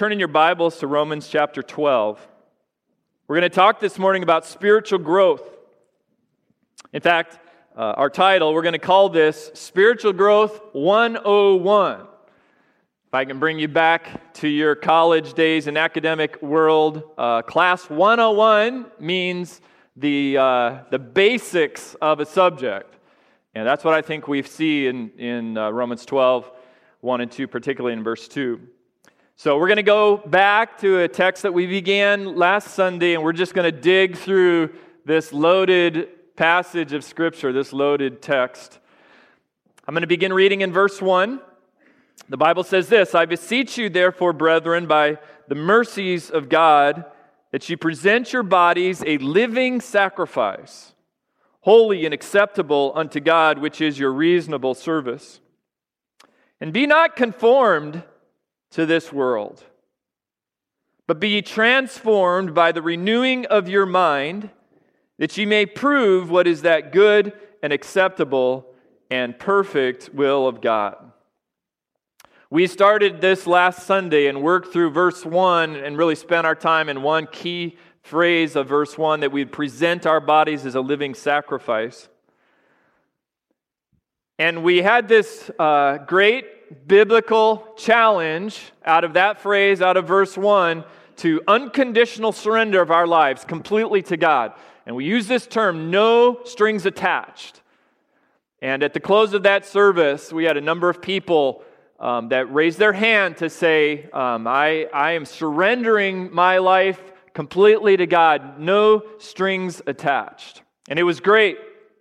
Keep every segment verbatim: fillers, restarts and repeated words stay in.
turn in your Bibles to Romans chapter twelve. We're going to talk this morning about spiritual growth. In fact, uh, our title, we're going to call this Spiritual Growth one oh one. If I can bring you back to your college days and academic world, uh, class one oh one means the uh, the basics of a subject. And that's what I think we see in, in uh, Romans twelve, one and two, particularly in verse two. So we're going to go back to a text that we began last Sunday, and we're just going to dig through this loaded passage of Scripture, this loaded text. I'm going to begin reading in verse one. The Bible says this, "I beseech you, therefore, brethren, by the mercies of God, that you present your bodies a living sacrifice, holy and acceptable unto God, which is your reasonable service. And be not conformed to this world, but be ye transformed by the renewing of your mind, that ye may prove what is that good and acceptable and perfect will of God." We started this last Sunday and worked through verse one and really spent our time in one key phrase of verse one, that we'd present our bodies as a living sacrifice. And we had this uh, great biblical challenge out of that phrase, out of verse one, to unconditional surrender of our lives completely to God. And we use this term, no strings attached. And at the close of that service, we had a number of people um, that raised their hand to say, um, I, I am surrendering my life completely to God, no strings attached. And it was great.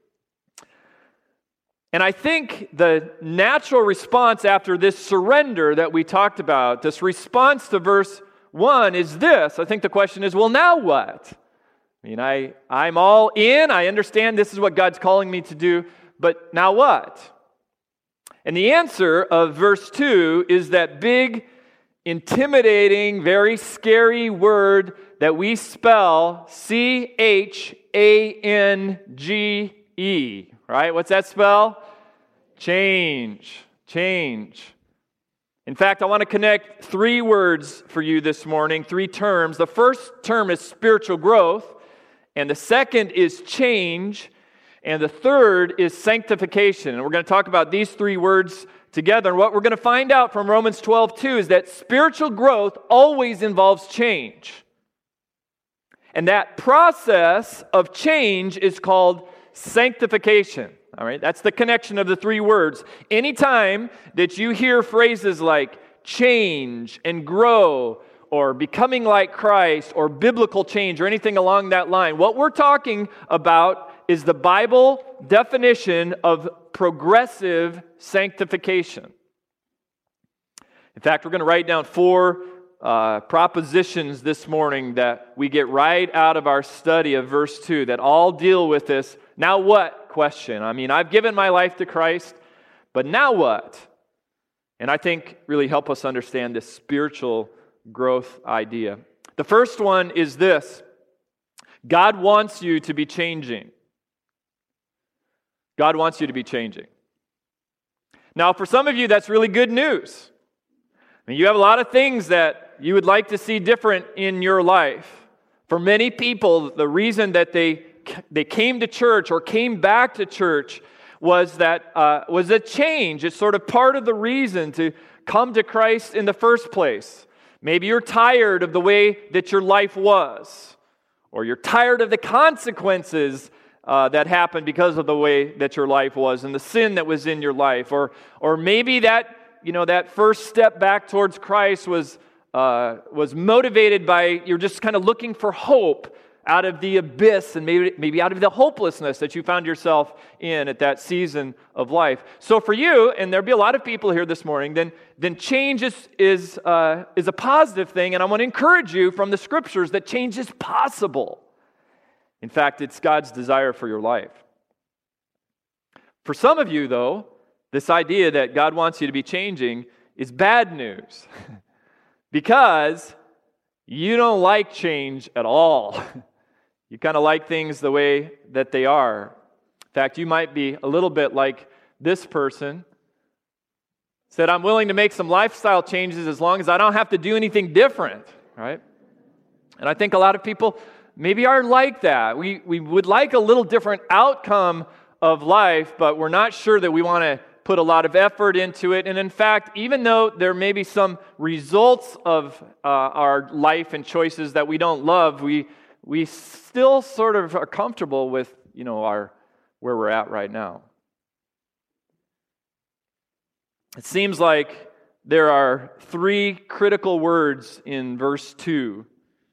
And I think the natural response after this surrender that we talked about, this response to verse one is this. I think the question is, well, now what? I mean, I, I'm all in. I understand this is what God's calling me to do, but now what? And the answer of verse two is that big, intimidating, very scary word that we spell C H A N G E. Right? What's that spell? Change. Change. In fact, I want to connect three words for you this morning, three terms. The first term is spiritual growth, and the second is change, and the third is sanctification. And we're going to talk about these three words together. And what we're going to find out from Romans twelve two is that spiritual growth always involves change. And that process of change is called sanctification. All right, that's the connection of the three words. Anytime that you hear phrases like change and grow or becoming like Christ or biblical change or anything along that line, what we're talking about is the Bible definition of progressive sanctification. In fact, we're going to write down four Uh, propositions this morning that we get right out of our study of verse two that all deal with this now what question. I mean, I've given my life to Christ, but now what? And I think really help us understand this spiritual growth idea. The first one is this: God wants you to be changing. God wants you to be changing. Now, for some of you, that's really good news. I mean, you have a lot of things that you would like to see different in your life. For many people, the reason that they they came to church or came back to church was that uh, was a change. It's sort of part of the reason to come to Christ in the first place. Maybe you're tired of the way that your life was, or you're tired of the consequences uh, that happened because of the way that your life was and the sin that was in your life, or or maybe that you know that first step back towards Christ was. Uh, was motivated by you're just kind of looking for hope out of the abyss and maybe maybe out of the hopelessness that you found yourself in at that season of life. So for you, and there'll be a lot of people here this morning, then then change is is, uh, is a positive thing, and I want to encourage you from the Scriptures that change is possible. In fact, it's God's desire for your life. For some of you, though, this idea that God wants you to be changing is bad news. Because you don't like change at all. You kind of like things the way that they are. In fact, you might be a little bit like this person Said, I'm willing to make some lifestyle changes as long as I don't have to do anything different, right? And I think a lot of people maybe are like that. We, we would like a little different outcome of life, but we're not sure that we want to put a lot of effort into it. And in fact, even though there may be some results of uh, our life and choices that we don't love, we we still sort of are comfortable with, you know, our where we're at right now. It seems like there are three critical words in verse two.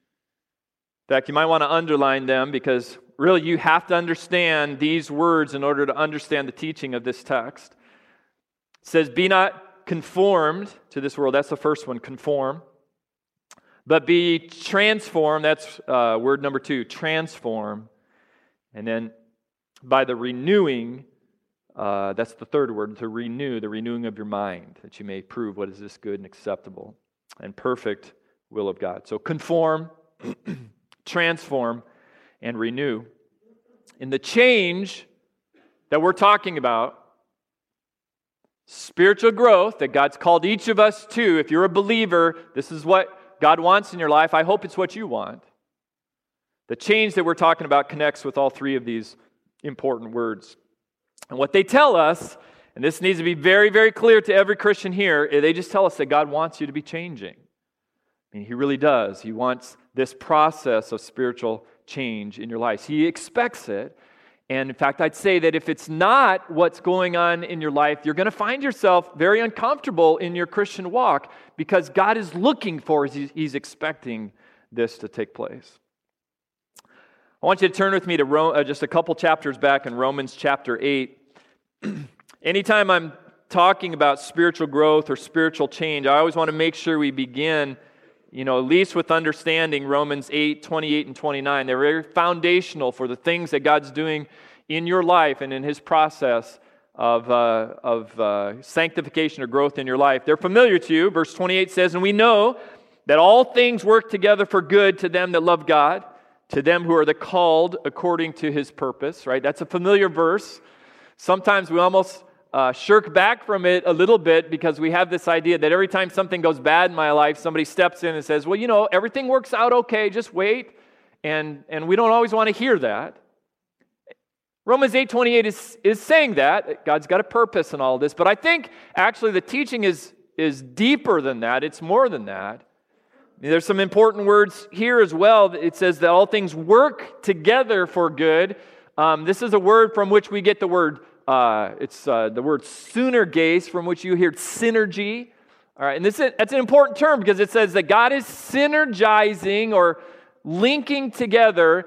In fact, you might want to underline them because really you have to understand these words in order to understand the teaching of this text. It says, be not conformed to this world. That's the first one, conform. But be transformed. That's uh, word number two, transform. And then by the renewing, uh, that's the third word, to renew, the renewing of your mind, that you may prove what is this good and acceptable and perfect will of God. So conform, transform, and renew. In the change that we're talking about, spiritual growth that God's called each of us to, if you're a believer, this is what God wants in your life. I hope it's what you want. The change that we're talking about connects with all three of these important words. And what they tell us, and this needs to be very, very clear to every Christian here, they just tell us that God wants you to be changing. I mean, He really does. He wants this process of spiritual change in your life. He expects it. And in fact, I'd say that if it's not what's going on in your life, you're going to find yourself very uncomfortable in your Christian walk because God is looking for, He's expecting this to take place. I want you to turn with me to Rome, uh, just a couple chapters back in Romans chapter eight. Anytime I'm talking about spiritual growth or spiritual change, I always want to make sure we begin, you know, at least with understanding Romans eight, twenty-eight and twenty-nine. They're very foundational for the things that God's doing in your life and in His process of, uh, of uh, sanctification or growth in your life. They're familiar to you. Verse twenty-eight says, and we know that all things work together for good to them that love God, to them who are the called according to His purpose, right? That's a familiar verse. Sometimes we almost Uh, shirk back from it a little bit because we have this idea that every time something goes bad in my life, somebody steps in and says, well, you know, everything works out okay, just wait. And, and we don't always want to hear that. Romans eight twenty-eight is, is saying that. God's got a purpose in all of this. But I think actually the teaching is, is deeper than that. It's more than that. There's some important words here as well. It says that all things work together for good. Um, this is a word from which we get the word Uh, it's uh, the word synergase, from which you hear synergy. All right, and this is, that's an important term because it says that God is synergizing or linking together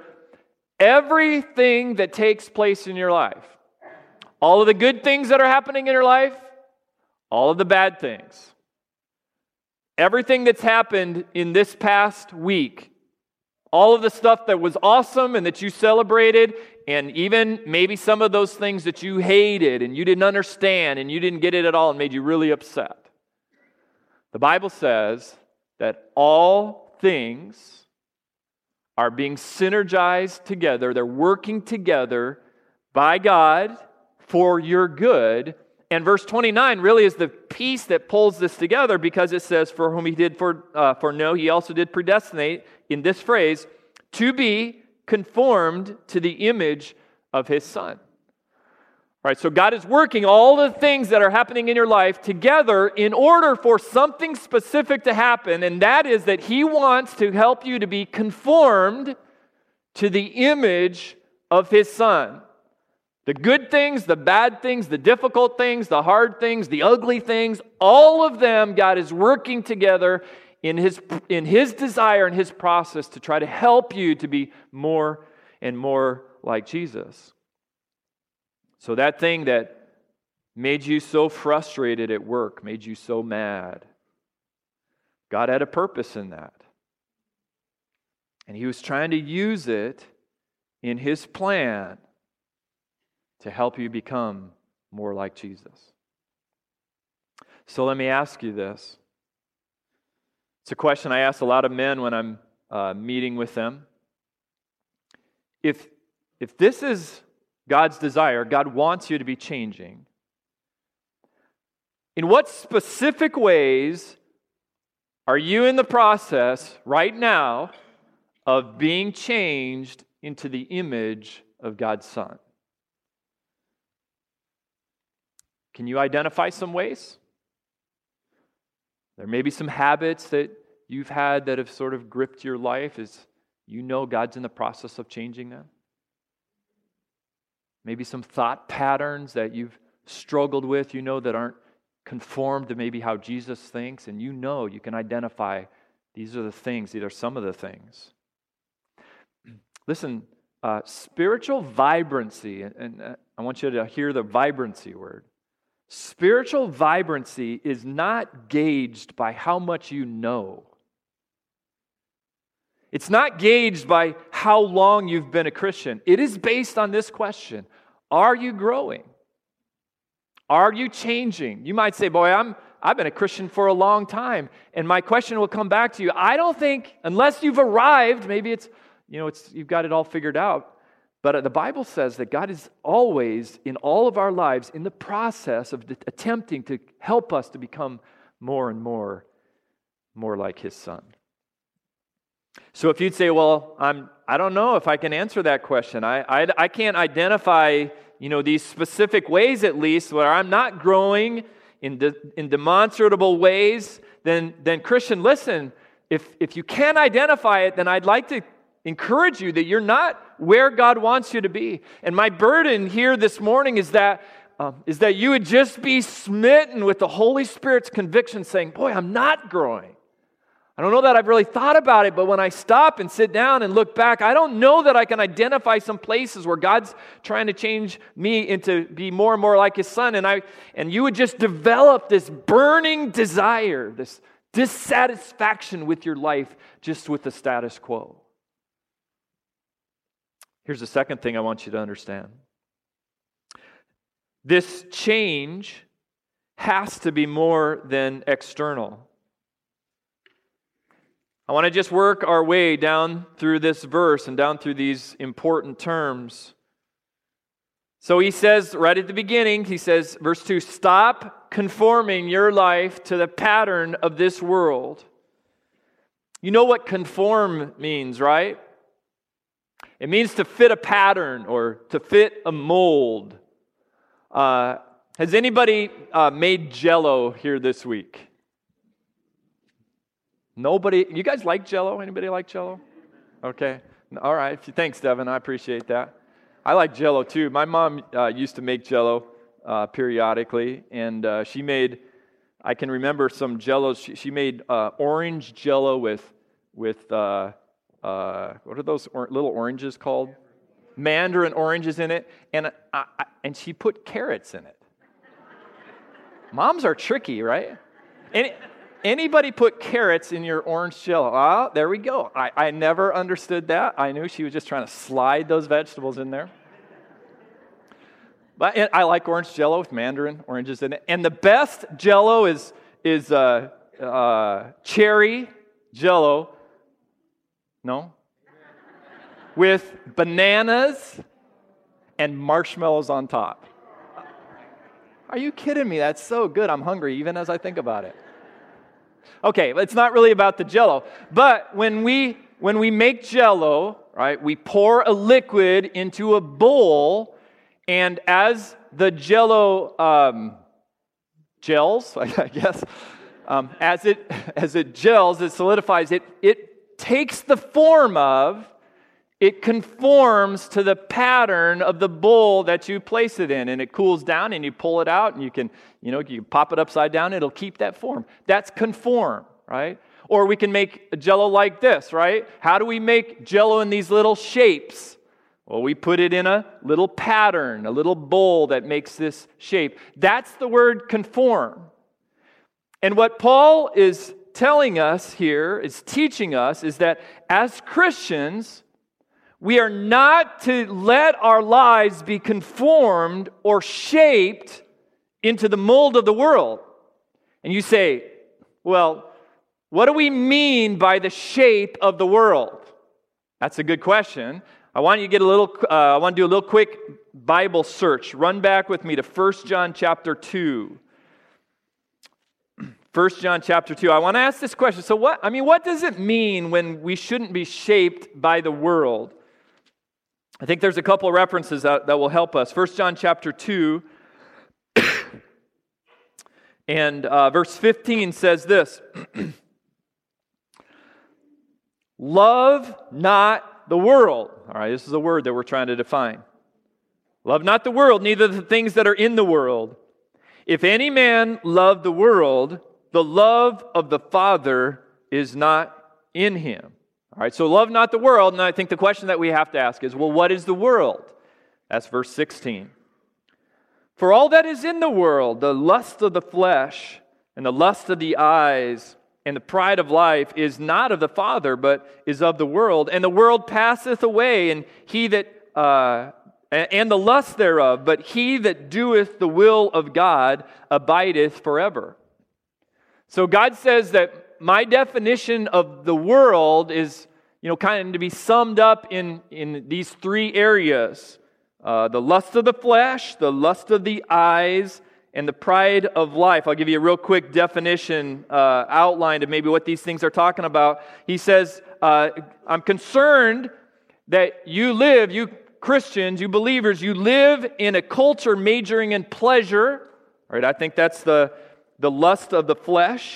everything that takes place in your life. All of the good things that are happening in your life, all of the bad things. Everything that's happened in this past week, all of the stuff that was awesome and that you celebrated, and even maybe some of those things that you hated and you didn't understand and you didn't get it at all and made you really upset. The Bible says that all things are being synergized together. They're working together by God for your good. And verse twenty-nine really is the piece that pulls this together because it says, for whom He did for, uh, foreknow, He also did predestinate, in this phrase, to be conformed to the image of His Son. All right, so God is working all the things that are happening in your life together in order for something specific to happen, and that is that He wants to help you to be conformed to the image of His Son. The good things, the bad things, the difficult things, the hard things, the ugly things, all of them God is working together in His, in His desire and His process to try to help you to be more and more like Jesus. So that thing that made you so frustrated at work, made you so mad, God had a purpose in that. And He was trying to use it in His plan to help you become more like Jesus. So let me ask you this. It's a question I ask a lot of men when I'm uh, meeting with them. If, if this is God's desire, God wants you to be changing, In what specific ways are you in the process right now of being changed into the image of God's Son? Can you identify some ways? There may be some habits that you've had that have sort of gripped your life as you know God's in the process of changing them. Maybe some thought patterns that you've struggled with, you know, that aren't conformed to maybe how Jesus thinks, and you know you can identify these are the things, these are some of the things. Listen, uh, spiritual vibrancy, and, and uh, I want you to hear the vibrancy word. Spiritual vibrancy is not gauged by how much you know. It's not gauged by how long you've been a Christian. It is based on this question: are you growing? Are you changing? You might say, boy, I'm, I've been a Christian for a long time. And my question will come back to you. I don't think, unless you've arrived, maybe it's, you know, it's you've got it all figured out. But the Bible says that God is always, in all of our lives, in the process of attempting to help us to become more and more, more like His Son. So if you'd say, well, I'm, I don't know if I can answer that question. I, I, I can't identify, you know, these specific ways at least where I'm not growing in, de, in demonstrable ways, then, then Christian, listen, if, if you can't identify it, then I'd like to encourage you that you're not where God wants you to be. And my burden here this morning is that, um, is that you would just be smitten with the Holy Spirit's conviction saying, boy, I'm not growing. I don't know that I've really thought about it, but when I stop and sit down and look back, I don't know that I can identify some places where God's trying to change me into be more and more like His Son. And I and you would just develop this burning desire, this dissatisfaction with your life just with the status quo. Here's the second thing I want you to understand. This change has to be more than external. I want to just work our way down through this verse and down through these important terms. So he says right at the beginning, he says, verse two, stop conforming your life to the pattern of this world. You know what conform means, right? It means to fit a pattern or to fit a mold. Uh, has anybody uh, made Jell-O here this week? Nobody? You guys like Jell-O? Anybody like Jell-O? Okay. All right. Thanks, Devin. I appreciate that. I like Jell-O too. My mom uh, used to make Jell-O uh, periodically, and uh, she made, I can remember some Jell-Os. She, she made uh, orange Jell-O with, with uh, uh, what are those or- little oranges called? Mandarin oranges in it, and I, I, and she put carrots in it. Moms are tricky, right? And it, Anybody put carrots in your orange Jell-O? Oh, there we go. I, I never understood that. I knew she was just trying to slide those vegetables in there. But I like orange Jell-O with mandarin oranges in it. And the best Jell-O is, is uh, uh, cherry Jell-O. No? With bananas and marshmallows on top. Are you kidding me? That's so good. I'm hungry even as I think about it. Okay, it's not really about the Jell-O, but when we when we make Jell-O, right, we pour a liquid into a bowl, and as the Jell-O um, gels, I guess, um, as it as it gels, it solidifies. It it takes the form of, it conforms to the pattern of the bowl that you place it in, and it cools down, and you pull it out, and you can, you know, you can pop it upside down, it'll keep that form. That's conform, right? Or we can make a Jell-O like this, right? How do we make Jell-O in these little shapes? Well, we put it in a little pattern, a little bowl that makes this shape. That's the word conform. And what Paul is telling us here, is teaching us, is that as Christians, we are not to let our lives be conformed or shaped into the mold of the world. And you say, well, what do we mean by the shape of the world? That's a good question. I want you to get a little, uh, I want to do a little quick Bible search. Run back with me to First John chapter two. First John chapter two. I want to ask this question. So what, I mean, what does it mean when we shouldn't be shaped by the world? I think there's a couple of references that, that will help us. First John chapter two and uh, verse fifteen says this. Love not the world. All right, this is a word that we're trying to define. Love not the world, neither the things that are in the world. If any man love the world, the love of the Father is not in him. All right, so love not the world, and I think the question that we have to ask is, well, what is the world? That's verse sixteen. For all that is in the world, the lust of the flesh and the lust of the eyes and the pride of life is not of the Father, but is of the world. And the world passeth away, and he that uh, and the lust thereof, but he that doeth the will of God abideth forever. So God says that my definition of the world is, you know, kind of to be summed up in, in these three areas. Uh, the lust of the flesh, the lust of the eyes, and the pride of life. I'll give you a real quick definition, uh, outline of maybe what these things are talking about. He says, uh, I'm concerned that you live, you Christians, you believers, you live in a culture majoring in pleasure. Right? I think that's the, the lust of the flesh.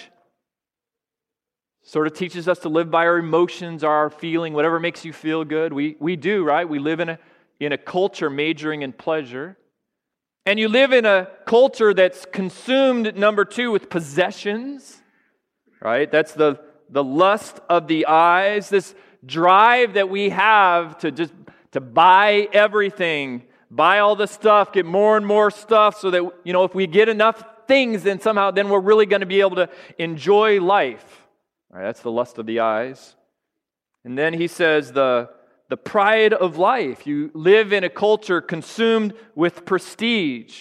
Sort of teaches us to live by our emotions, our feeling, whatever makes you feel good. We, we do, right? We live in a, in a culture majoring in pleasure. And you live in a culture that's consumed, number two, with possessions, right? That's the, the lust of the eyes, this drive that we have to just to buy everything, buy all the stuff, get more and more stuff so that, you know, if we get enough things, then somehow then we're really going to be able to enjoy life. All right, that's the lust of the eyes. And then he says the The pride of life. You live in a culture consumed with prestige.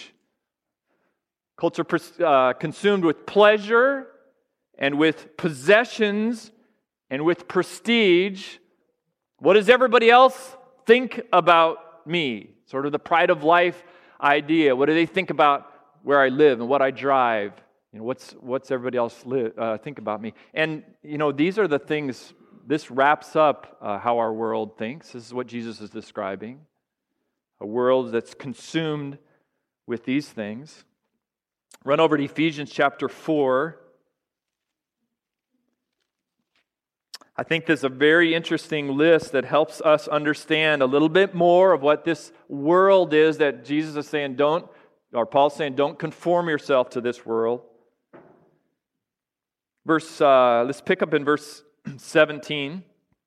Culture uh, consumed with pleasure and with possessions and with prestige. What does everybody else think about me? Sort of the pride of life idea. What do they think about where I live and what I drive? You know, what's what's everybody else live, uh, think about me? And you know, these are the things. This wraps up uh, how our world thinks. This is what Jesus is describing. A world that's consumed with these things. Run over to Ephesians chapter four. I think there's a very interesting list that helps us understand a little bit more of what this world is that Jesus is saying, don't, or Paul's saying, don't conform yourself to this world. Verse, uh, let's pick up in verse seventeen.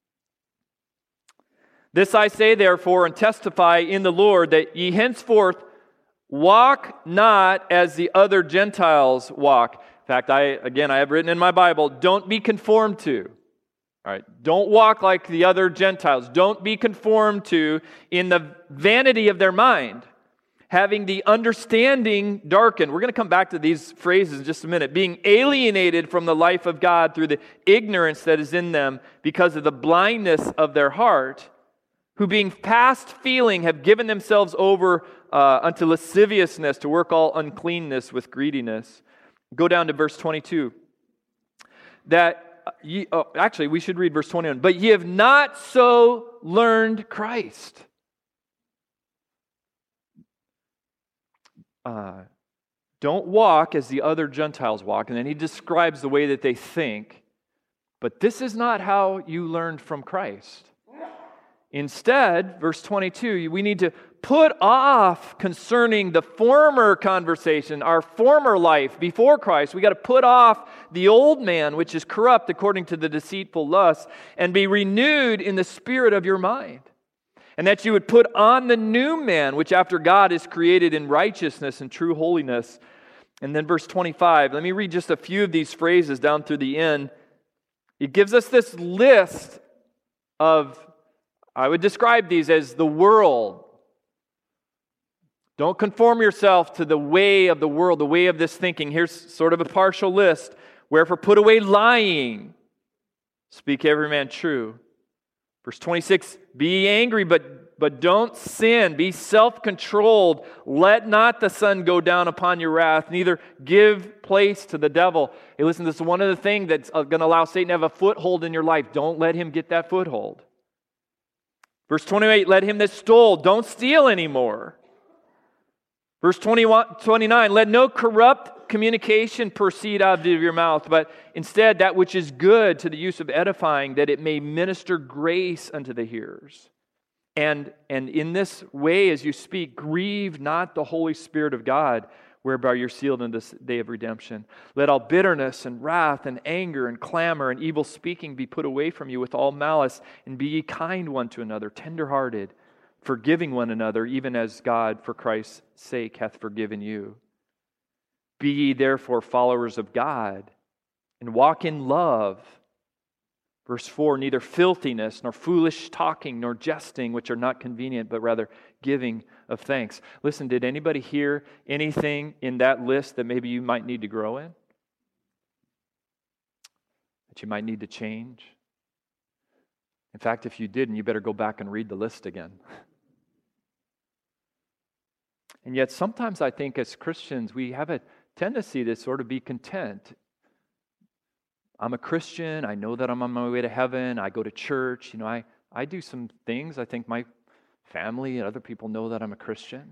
This I say therefore and testify in the Lord that ye henceforth walk not as the other Gentiles walk. In fact, I again I have written in my Bible, don't be conformed to. All right, don't walk like the other Gentiles. Don't be conformed to in the vanity of their mind, having the understanding darkened. We're going to come back to these phrases in just a minute. Being alienated from the life of God through the ignorance that is in them because of the blindness of their heart, who being past feeling have given themselves over uh, unto lasciviousness to work all uncleanness with greediness. Go down to verse twenty-two. That ye, oh, actually, we should read verse twenty-one. But ye have not so learned Christ. Uh, don't walk as the other Gentiles walk. And then he describes the way that they think. But this is not how you learned from Christ. Instead, verse twenty-two, we need to put off concerning the former conversation, our former life before Christ. We got to put off the old man, which is corrupt according to the deceitful lust, and be renewed in the spirit of your mind. And that you would put on the new man, which after God is created in righteousness and true holiness. And then verse twenty-five, let me read just a few of these phrases down through the end. It gives us this list of, I would describe these as the world. Don't conform yourself to the way of the world, the way of this thinking. Here's sort of a partial list. Wherefore put away lying. Speak every man true. Verse twenty-six, be ye angry, but, but don't sin. Be self-controlled. Let not the sun go down upon your wrath, neither give place to the devil. Hey, listen, this is one of the things that's going to allow Satan to have a foothold in your life. Don't let him get that foothold. Verse twenty-eight, let him that stole, don't steal anymore. Verse twenty-one, twenty-nine, let no corrupt communication proceed out of your mouth, but instead that which is good to the use of edifying, that it may minister grace unto the hearers. And, and in this way, as you speak, grieve not the Holy Spirit of God, whereby you're sealed in this day of redemption. Let all bitterness and wrath and anger and clamor and evil speaking be put away from you with all malice, and be ye kind one to another, tenderhearted, forgiving one another, even as God, for Christ's sake, hath forgiven you. Be ye therefore followers of God, and walk in love. Verse four, neither filthiness, nor foolish talking, nor jesting, which are not convenient, but rather giving of thanks. Listen, did anybody hear anything in that list that maybe you might need to grow in? That you might need to change? In fact, if you didn't, you better go back and read the list again. And yet sometimes I think as Christians, we have a tendency to sort of be content. I'm a Christian. I know that I'm on my way to heaven. I go to church. You know, I, I do some things. I think my family and other people know that I'm a Christian.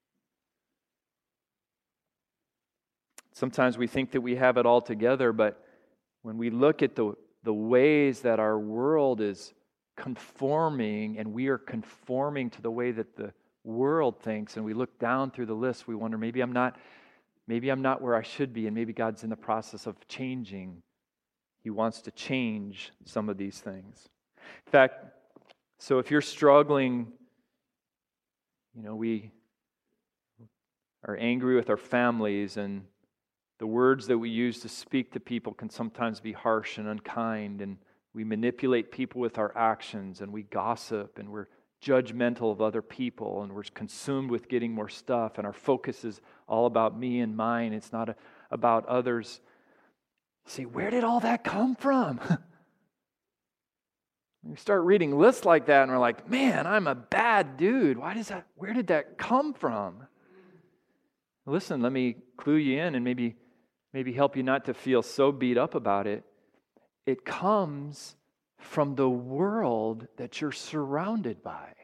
Sometimes we think that we have it all together, but when we look at the, the ways that our world is conforming, and we are conforming to the way that the world thinks, and we look down through the list, we wonder, maybe I'm not, maybe I'm not where I should be, and maybe God's in the process of changing. He wants to change some of these things. In fact, so if you're struggling, you know, we are angry with our families, and the words that we use to speak to people can sometimes be harsh and unkind, and we manipulate people with our actions, and we gossip, and we're judgmental of other people, and we're consumed with getting more stuff, and our focus is all about me and mine. It's not a, about others. See, where did all that come from? We start reading lists like that, and we're like, man, I'm a bad dude. Why does that? Where did that come from? Listen, let me clue you in, and maybe, maybe help you not to feel so beat up about it. It comes from the world that you're surrounded by.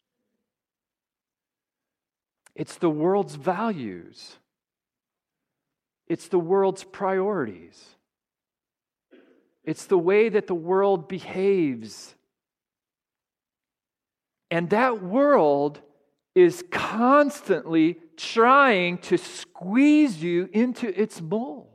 It's the world's values. It's the world's priorities. It's the way that the world behaves. And that world is constantly trying to squeeze you into its mold.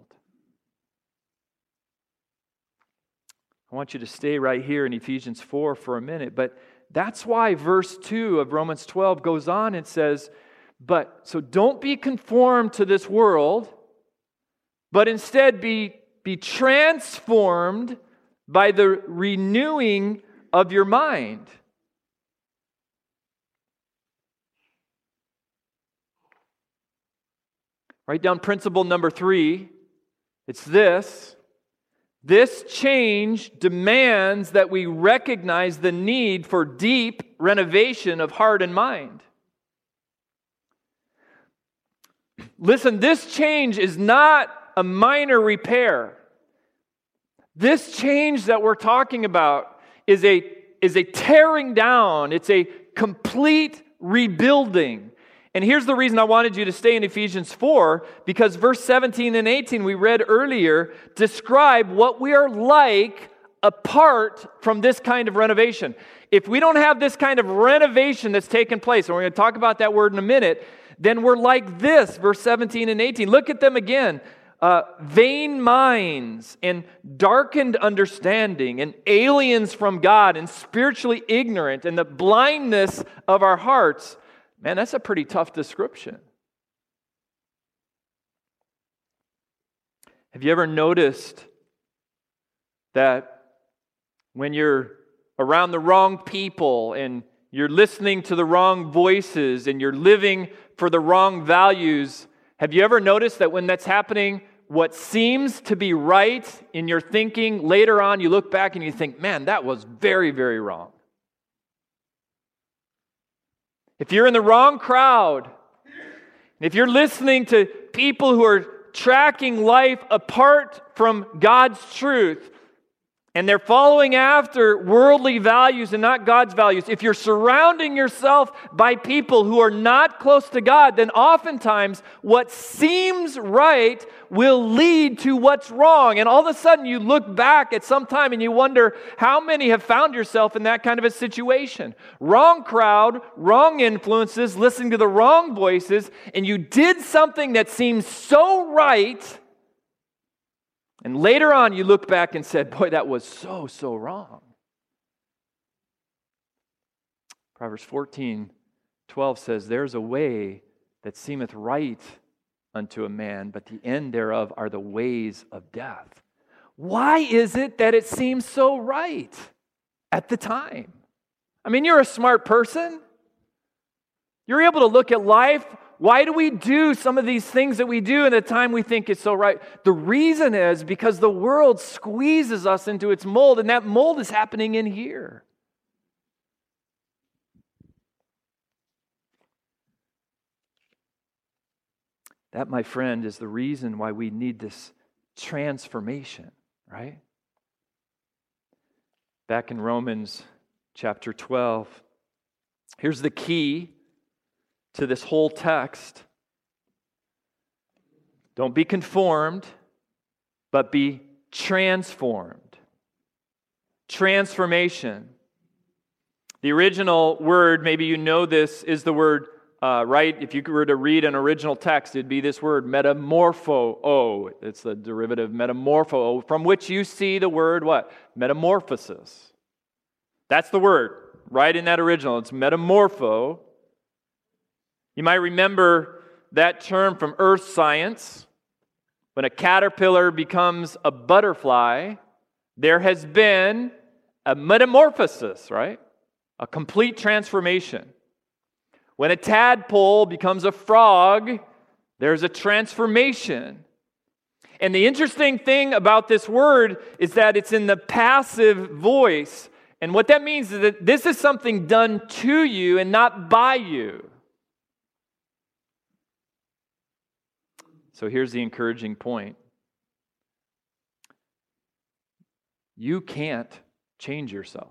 I want you to stay right here in Ephesians four for a minute, but that's why verse two of Romans twelve goes on and says, but, so don't be conformed to this world, but instead be, be transformed by the renewing of your mind. Write down principle number three. It's this. This change demands that we recognize the need for deep renovation of heart and mind. Listen, this change is not a minor repair. This change that we're talking about is a, is a tearing down. It's a complete rebuilding. And here's the reason I wanted you to stay in Ephesians four, because verse seventeen and eighteen we read earlier describe what we are like apart from this kind of renovation. If we don't have this kind of renovation that's taken place, and we're going to talk about that word in a minute, then we're like this, verse seventeen and eighteen. Look at them again. Uh, vain minds and darkened understanding and aliens from God and spiritually ignorant and the blindness of our hearts. Man, that's a pretty tough description. Have you ever noticed that when you're around the wrong people and you're listening to the wrong voices and you're living for the wrong values, have you ever noticed that when that's happening, what seems to be right in your thinking, later on you look back and you think, man, that was very, very wrong. if you're in the wrong crowd, if you're listening to people who are tracking life apart from God's truth, and they're following after worldly values and not God's values, if you're surrounding yourself by people who are not close to God, then oftentimes what seems right will lead to what's wrong. And all of a sudden you look back at some time and you wonder how many have found yourself in that kind of a situation. Wrong crowd, wrong influences, listening to the wrong voices, and you did something that seems so right. And later on, you look back and said, boy, that was so, so wrong. Proverbs fourteen twelve says, there's a way that seemeth right unto a man, but the end thereof are the ways of death. Why is it that it seems so right at the time? I mean, you're a smart person. You're able to look at life. Why do we do some of these things that we do in the time we think is so right? The reason is because the world squeezes us into its mold, and that mold is happening in here. That, my friend, is the reason why we need this transformation, right? Back in Romans chapter twelve, here's the key to this whole text. Don't be conformed, but be transformed. Transformation. The original word, maybe you know this, is the word, uh, right? If you were to read an original text, it'd be this word, metamorpho. It's the derivative metamorpho, from which you see the word what? Metamorphosis. That's the word, right in that original. It's metamorpho. You might remember that term from earth science. When a caterpillar becomes a butterfly, there has been a metamorphosis, right? A complete transformation. When a tadpole becomes a frog, there's a transformation. And the interesting thing about this word is that it's in the passive voice. And what that means is that this is something done to you and not by you. So here's the encouraging point. You can't change yourself.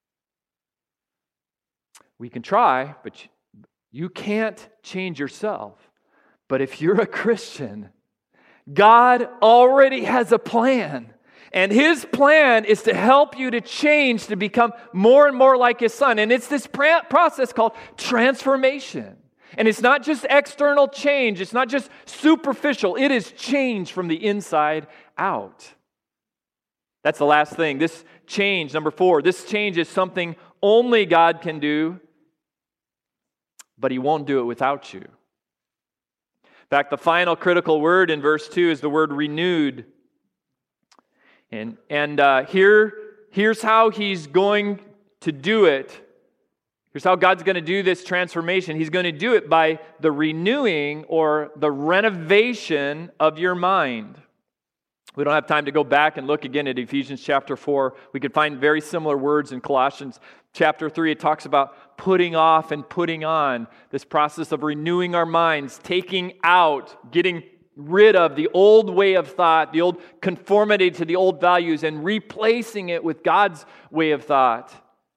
We can try, but you can't change yourself. But if you're a Christian, God already has a plan. And His plan is to help you to change, to become more and more like His Son. And it's this process called transformation. And it's not just external change. It's not just superficial. It is change from the inside out. That's the last thing. This change, number four, this change is something only God can do, but He won't do it without you. In fact, the final critical word in verse two is the word renewed. And, and uh, here, here's how He's going to do it. Here's how God's going to do this transformation. He's going to do it by the renewing or the renovation of your mind. We don't have time to go back and look again at Ephesians chapter four. We could find very similar words in Colossians chapter three. It talks about putting off and putting on, this process of renewing our minds, taking out, getting rid of the old way of thought, the old conformity to the old values, and replacing it with God's way of thought.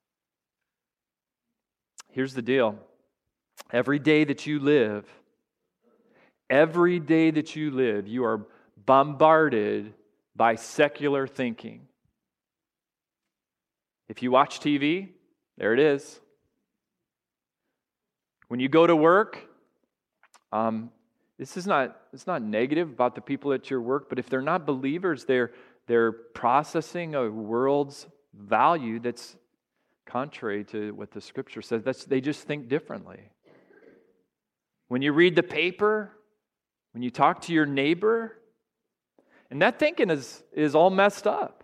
Here's the deal. Every day that you live, every day that you live, you are bombarded by secular thinking. If you watch T V, there it is. When you go to work, um, this is not it's not negative about the people at your work, but if they're not believers, they're they're processing a world's value that's contrary to what the Scripture says. That's, they just think differently. When you read the paper, when you talk to your neighbor, and that thinking is, is all messed up.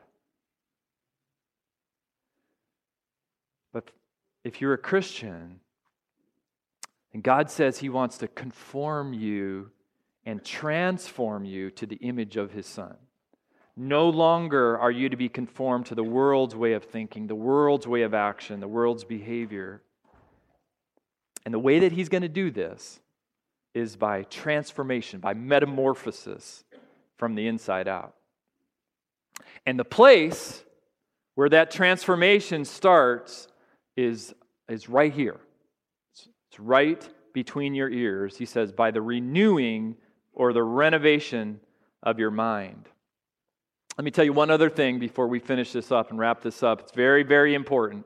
But if you're a Christian, and God says He wants to conform you and transform you to the image of His Son. No longer are you to be conformed to the world's way of thinking, the world's way of action, the world's behavior. And the way that he's going to do this is by transformation, by metamorphosis from the inside out. And the place where that transformation starts is, is right here. It's, it's right between your ears. He says, by the renewing or the renovation of your mind. Let me tell you one other thing before we finish this up and wrap this up. It's very, very important.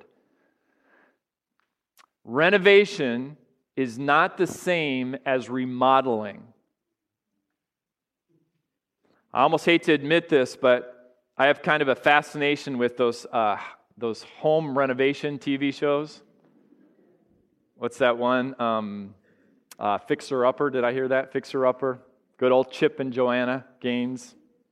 Renovation is not the same as remodeling. I almost hate to admit this, but I have kind of a fascination with those uh, those home renovation T V shows. What's that one? Um, uh, Fixer Upper. Did I hear that? Fixer Upper. Good old Chip and Joanna Gaines.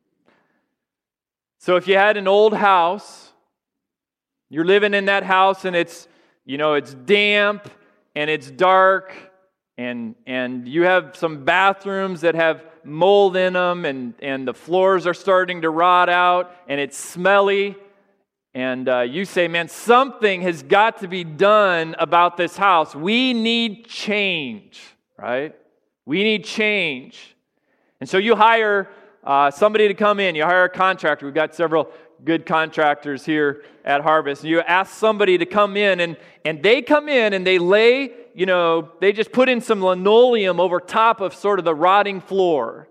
So if you had an old house, you're living in that house and it's, you know, it's damp and it's dark and and you have some bathrooms that have mold in them and, and the floors are starting to rot out and it's smelly and uh, you say, man, something has got to be done about this house. We need change, right? We need change. And so you hire Uh, somebody to come in. You hire a contractor. We've got several good contractors here at Harvest. You ask somebody to come in, and, and they come in and they lay, you know, they just put in some linoleum over top of sort of the rotting floor.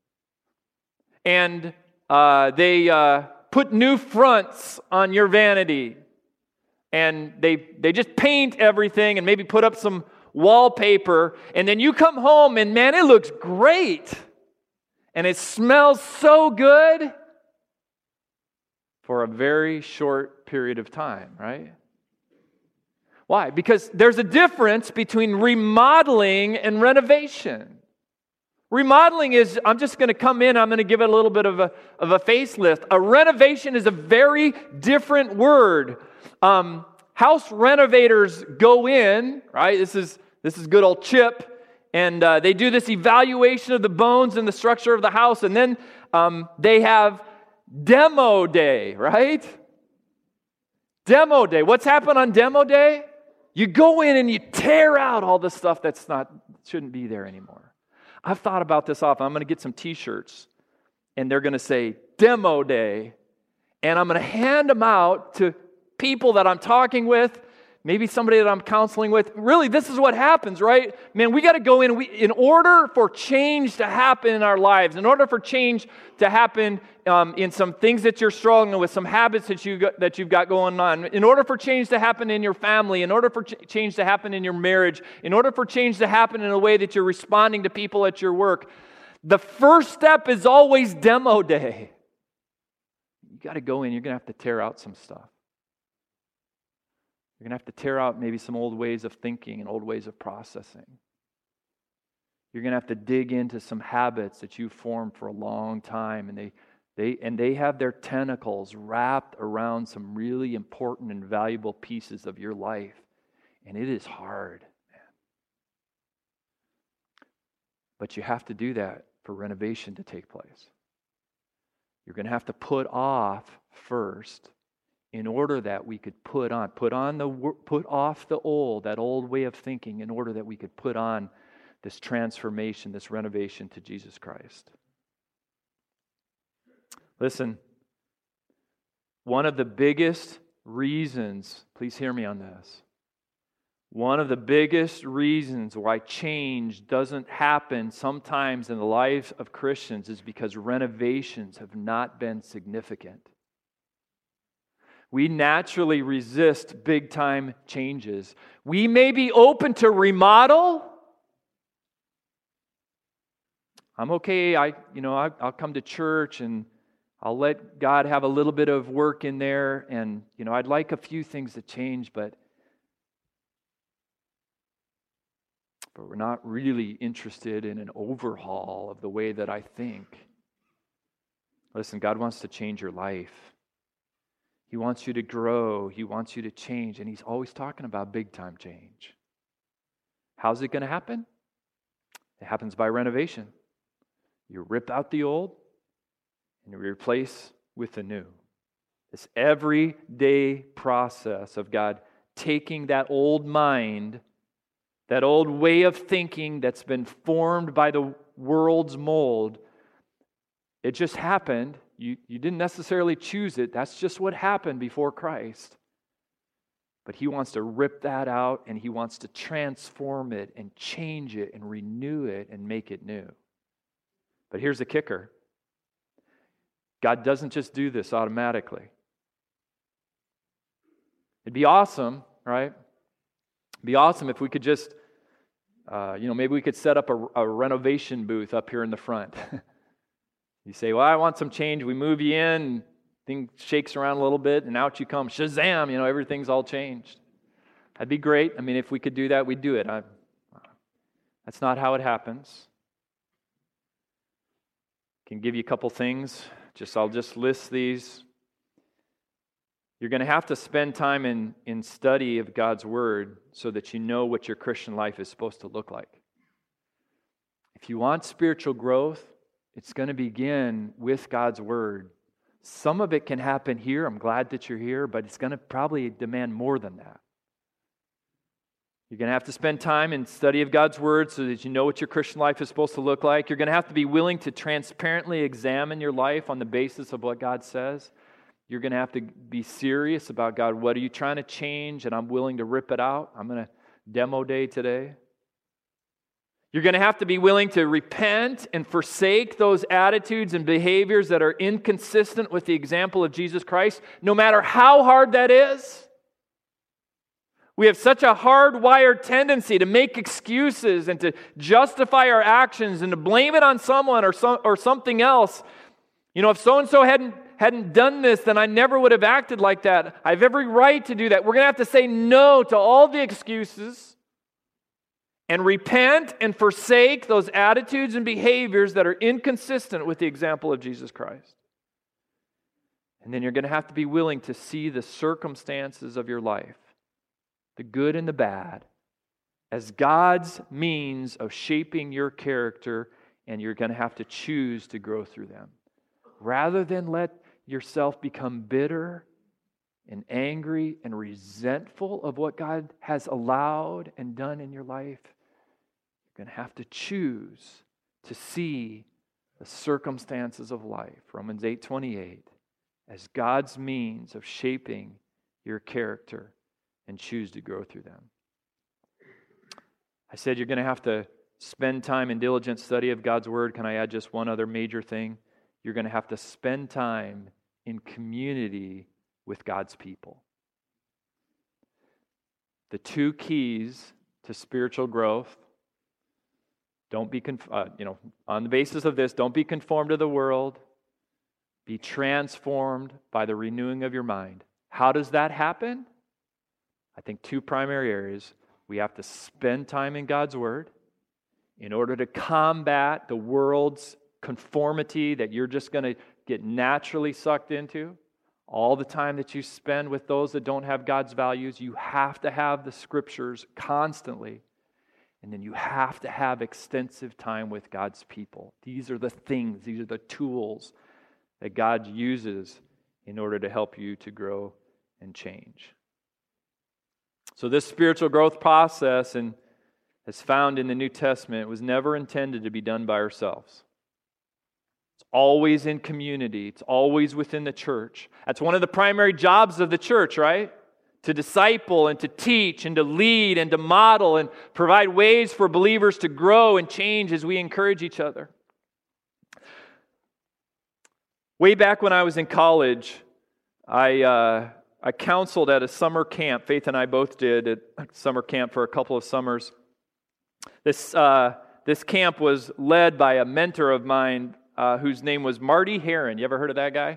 And uh, they uh, put new fronts on your vanity. And they, they just paint everything and maybe put up some wallpaper. And then you come home and, man, it looks great. And it smells so good for a very short period of time, right? Why? Because there's a difference between remodeling and renovation. Remodeling is, I'm just going to come in, I'm going to give it a little bit of a, of a facelift. A renovation is a very different word. Um, house renovators go in, right? This is, this is good old Chip. And uh, they do this evaluation of the bones and the structure of the house. And then um, they have demo day, right? Demo day. What's happened on demo day? You go in and you tear out all the stuff that's not, shouldn't be there anymore. I've thought about this often. I'm going to get some t-shirts. And they're going to say, demo day. And I'm going to hand them out to people that I'm talking with. Maybe somebody that I'm counseling with. Really, this is what happens, right? Man, we got to go in. We, in order for change to happen in our lives, in order for change to happen um, in some things that you're struggling with, some habits that, you got, that you've got going on, in order for change to happen in your family, in order for ch- change to happen in your marriage, in order for change to happen in a way that you're responding to people at your work, the first step is always demo day. You got to go in. You're going to have to tear out some stuff. You're going to have to tear out maybe some old ways of thinking and old ways of processing. You're going to have to dig into some habits that you've formed for a long time, and they, they, and they have their tentacles wrapped around some really important and valuable pieces of your life. And it is hard, man. But you have to do that for renovation to take place. You're going to have to put off first in order that we could put on, put on the, put off the old, that old way of thinking, in order that we could put on this transformation, this renovation to Jesus Christ. Listen, one of the biggest reasons, please hear me on this, one of the biggest reasons why change doesn't happen sometimes in the lives of Christians is because renovations have not been significant. We naturally resist big-time changes. We may be open to remodel. I'm okay. I, you know, I, I'll come to church and I'll let God have a little bit of work in there. And, you know, I'd like a few things to change, but, but we're not really interested in an overhaul of the way that I think. Listen, God wants to change your life. He wants you to grow. He wants you to change. And He's always talking about big-time change. How's it going to happen? It happens by renovation. You rip out the old and you replace with the new. This everyday process of God taking that old mind that old way of thinking that's been formed by the world's mold, it just happened. You, you didn't necessarily choose it. That's just what happened before Christ. But He wants to rip that out, and He wants to transform it and change it and renew it and make it new. But here's the kicker. God doesn't just do this automatically. It'd be awesome, right? It'd be awesome if we could just, uh, you know, maybe we could set up a, a renovation booth up here in the front. You say, well, I want some change. We move you in, thing shakes around a little bit, and out you come. Shazam, you know, everything's all changed. That'd be great. I mean, if we could do that, we'd do it. I, that's not how it happens. I can give you a couple things. Just I'll just list these. You're going to have to spend time in, in study of God's Word so that you know what your Christian life is supposed to look like. If you want spiritual growth, it's going to begin with God's Word. Some of it can happen here. I'm glad that you're here, but it's going to probably demand more than that. You're going to have to spend time in study of God's Word so that you know what your Christian life is supposed to look like. You're going to have to be willing to transparently examine your life on the basis of what God says. You're going to have to be serious about, God, what are you trying to change? And I'm willing to rip it out. I'm going to demo day today. You're going to have to be willing to repent and forsake those attitudes and behaviors that are inconsistent with the example of Jesus Christ, no matter how hard that is. We have such a hardwired tendency to make excuses and to justify our actions and to blame it on someone or some, or something else. You know, if so-and-so hadn't, hadn't done this, then I never would have acted like that. I have every right to do that. We're going to have to say no to all the excuses and repent and forsake those attitudes and behaviors that are inconsistent with the example of Jesus Christ. And then you're going to have to be willing to see the circumstances of your life, the good and the bad, as God's means of shaping your character, and you're going to have to choose to grow through them. Rather than let yourself become bitter and angry and resentful of what God has allowed and done in your life, you're going to have to choose to see the circumstances of life, Romans eight twenty-eight, as God's means of shaping your character, and choose to grow through them. I said you're going to have to spend time in diligent study of God's Word. Can I add just one other major thing? You're going to have to spend time in community with God's people. The two keys to spiritual growth, don't be, conf- uh, you know, on the basis of this, don't be conformed to the world. Be transformed by the renewing of your mind. How does that happen? I think two primary areas. We have to spend time in God's Word in order to combat the world's conformity that you're just going to get naturally sucked into. All the time that you spend with those that don't have God's values, you have to have the Scriptures constantly. And then you have to have extensive time with God's people. These are the things, these are the tools that God uses in order to help you to grow and change. So this spiritual growth process, and as found in the New Testament, was never intended to be done by ourselves. It's always in community. It's always within the church. That's one of the primary jobs of the church, right? To disciple and to teach and to lead and to model and provide ways for believers to grow and change as we encourage each other. Way back when I was in college, I... Uh, I counseled at a summer camp. Faith and I both did at summer camp for a couple of summers. This uh, this camp was led by a mentor of mine uh, whose name was Marty Heron. You ever heard of that guy?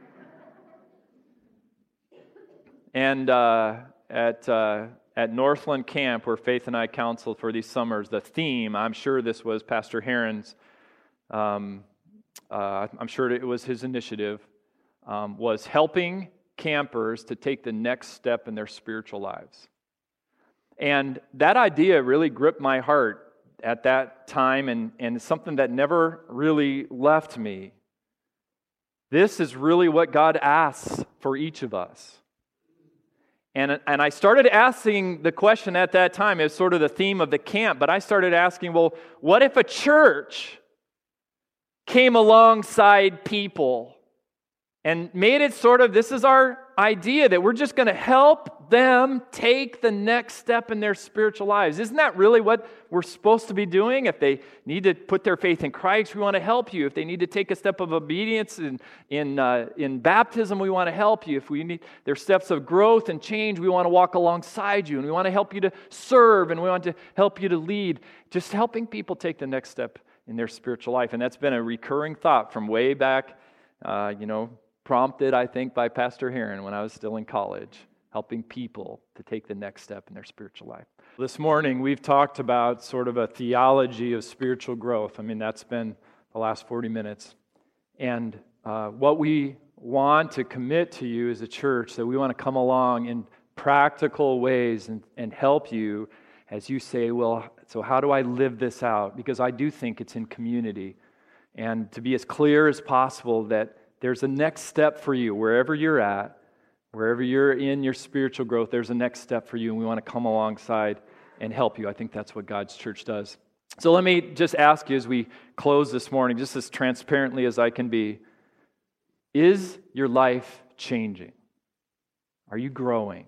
And uh, at uh, at Northland Camp, where Faith and I counseled for these summers, the theme, I'm sure this was Pastor Heron's, um, uh, I'm sure it was his initiative, um, was helping campers to take the next step in their spiritual lives. And that idea really gripped my heart at that time, and, and something that never really left me. This is really what God asks for each of us. And, and I started asking the question at that time, it was sort of the theme of the camp, but I started asking, well, what if a church came alongside people and made it sort of, this is our idea, that we're just going to help them take the next step in their spiritual lives. Isn't that really what we're supposed to be doing? If they need to put their faith in Christ, we want to help you. If they need to take a step of obedience in in, uh, in baptism, we want to help you. If we need their steps of growth and change, we want to walk alongside you, and we want to help you to serve, and we want to help you to lead. Just helping people take the next step in their spiritual life. And that's been a recurring thought from way back, uh, you know, prompted, I think, by Pastor Heron when I was still in college, helping people to take the next step in their spiritual life. This morning, we've talked about sort of a theology of spiritual growth. I mean, that's been the last forty minutes. And uh, what we want to commit to you as a church, that we want to come along in practical ways and, and help you as you say, well, so how do I live this out? Because I do think it's in community. And to be as clear as possible that there's a next step for you wherever you're at, wherever you're in your spiritual growth, there's a next step for you, and we want to come alongside and help you. I think that's what God's church does. So let me just ask you as we close this morning, just as transparently as I can be, is your life changing? Are you growing?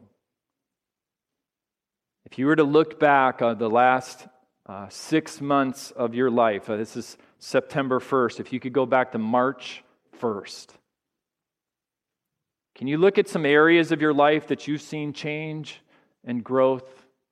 If you were to look back on the last uh, six months of your life, uh, this is September first, if you could go back to March first, can you look at some areas of your life that you've seen change and growth?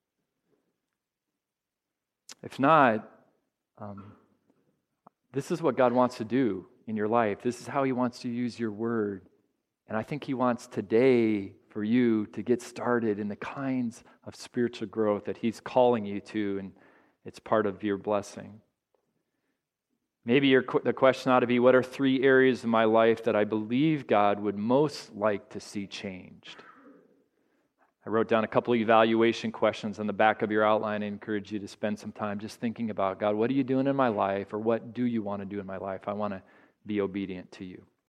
If not, um, this is what God wants to do in your life. This is how He wants to use your word. And I think He wants today for you to get started in the kinds of spiritual growth that He's calling you to, and it's part of your blessing. Maybe your, the question ought to be, what are three areas of my life that I believe God would most like to see changed? I wrote down a couple of evaluation questions on the back of your outline. I encourage you to spend some time just thinking about, God, what are you doing in my life, or what do you want to do in my life? I want to be obedient to you.